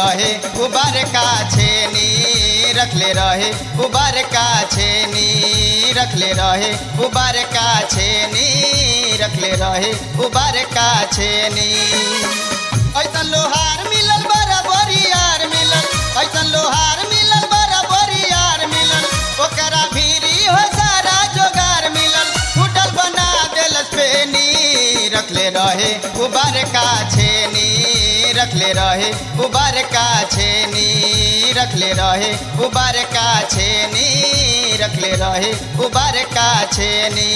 रहे उबार का छेनी रखले रहे उबार का छेनी रखले रहे उबार का छेनी रखले रहे उबार का छेनी। ऐसन लोहार मिलल बराबरी यार मिलल ऐसन लोहार मिलल बराबरी यार मिलल ओकरा भीरी हो सारा जोगार मिलल फुटल बना देलस पेनी रखले रहे उबार का छेनी रखले रहे उबार का छेनी रखले रहे उबार का छेनी रखले रहे उबार का छेनी।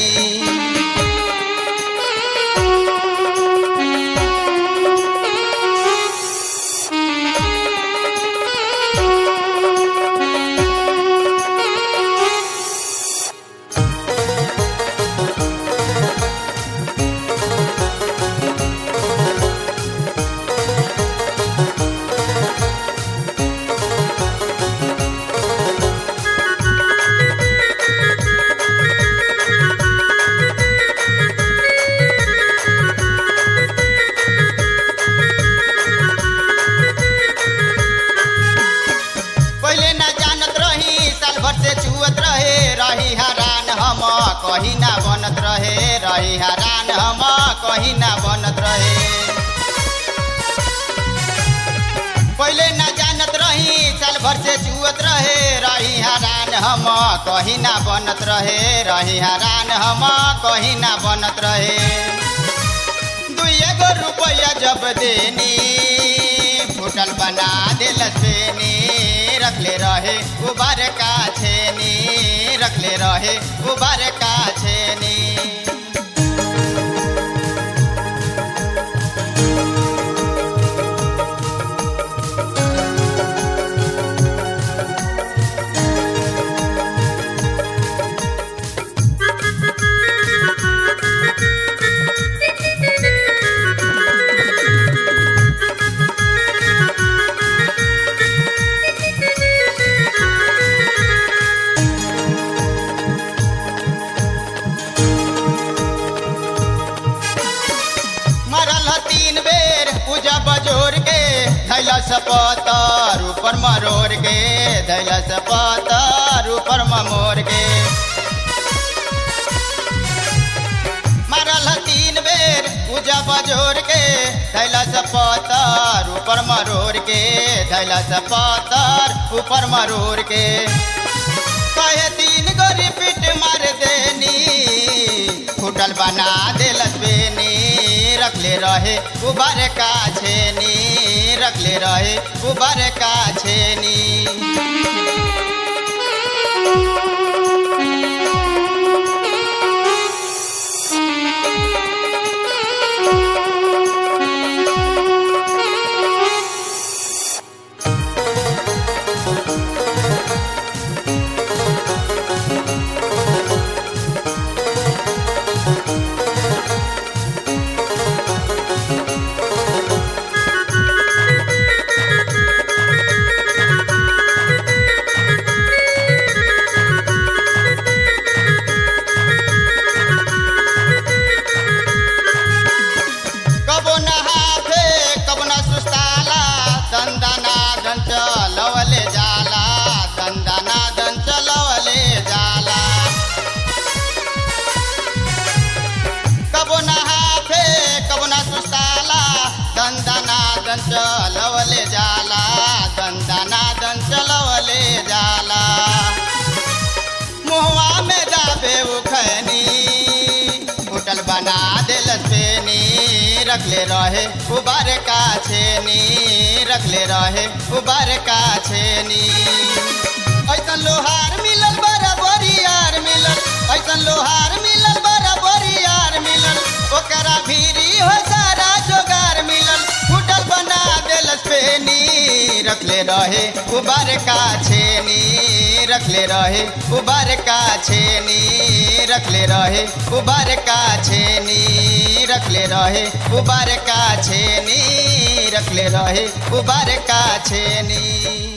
रही हरान हम कहीं ना बनत रहे रही हरान हम कहीं ना बनत रहे। पहले ना जानत रही साल भर से चुअत रहे रही हरान हम कहीं ना बनत रहे रही हरान हम कहीं ना बनत रहे। 2 रुपया जब देनी फुटल बना देलस पेनी रखले रहे उबार का छेनी रखले रहे उबार का छेनी। बजोर के धैलस पतर ऊपर मरोर के धैलस पतर ऊपर ममोर के मारल 3 बेर पूजा बजोर के धैलस पतर ऊपर मरोर के धैलस पतर ऊपर मरोर के कहे 3 गो रिपीट मार देनी फुटल बना देलस बेनी रखले रहे उबार का छेनी रखले रहे उबार का छेनी। चलवले जाला दंदना दन चलवले जाला कबो नहाथे कबो ना सुस्ताला दंदना दन चलवले जाला दंदना दन चलवले जाला। मुहवा में दाबे उखनी फुटल बना देलस पेनी रखले रहे उबार का छेनी रखले रहे उबार का छेनी। ऐसन लोहार मिलल बराबरी यार मिलल ऐसन लोहार मिलल बराबरी यार मिलल ओकरा भीरी हो सारा जोगार मिलल फुटल बना देलस पेनी रखले रहे उबार का छेनी रखले रहे उबार का छेनी रखले रहे उबार का छेनी रखले रहे उबार का छेनी रखले रहे उबार का छेनी।